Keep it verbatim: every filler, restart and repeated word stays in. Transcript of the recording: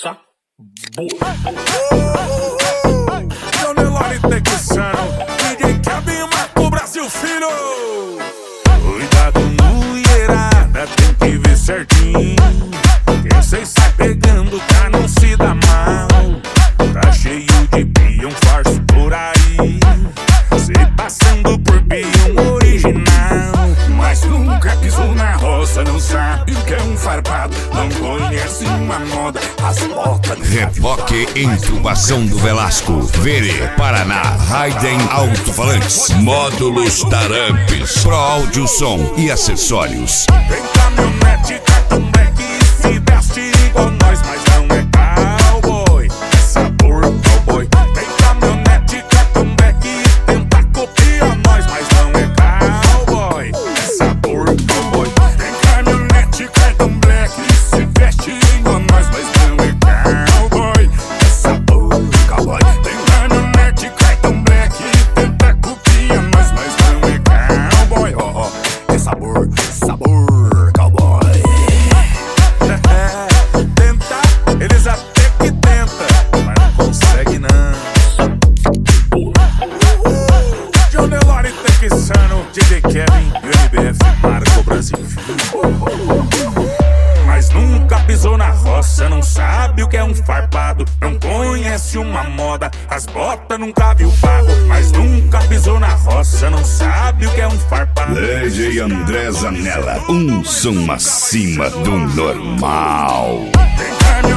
sabor. John Nelore Texano, D J Kevin Marco Brasil Filho. Cuidado, mulherada, tem que ver certinho. Quem cês sai pegando pra não se dar mal. Tá cheio de peão farso por aí, cê passando por peão original. Mas nunca pisou na roça, não sabe o que é um farpado. Não conhece uma moda, as botas. Reboque Intubação do Velasco, Verê, Paraná, Raiden Alto-Falantes, Módulos Tarampes, Pro Áudio Som e Acessórios. Tem caminhonete, cartão black e se veste igual nós, mas não é cowboy, é sabor cowboy. Tem caminhonete, cartão black e tenta copiar nós, mas não é cowboy, é sabor cowboy. Tem caminhonete, cartão black e se veste igual nós, mas não é cowboy, é sabor cowboy. Tem caminhonete, cartão black e tenta copiar nós, mas não é cowboy, ó, ó, é sabor, sabor cowboy. Tentar, eles até que tentam, mas não consegue não. John Nelore Texano, D J Kevin e o M B F Marco Brasil. Mas nunca pisou na roça, não sabe o que é um farpado. Não conhece uma moda, as botas nunca viu pago. Mas nunca pisou na roça, não sabe o que é um farpado. D J André Zanella, um som acima do normal. Tem caminhão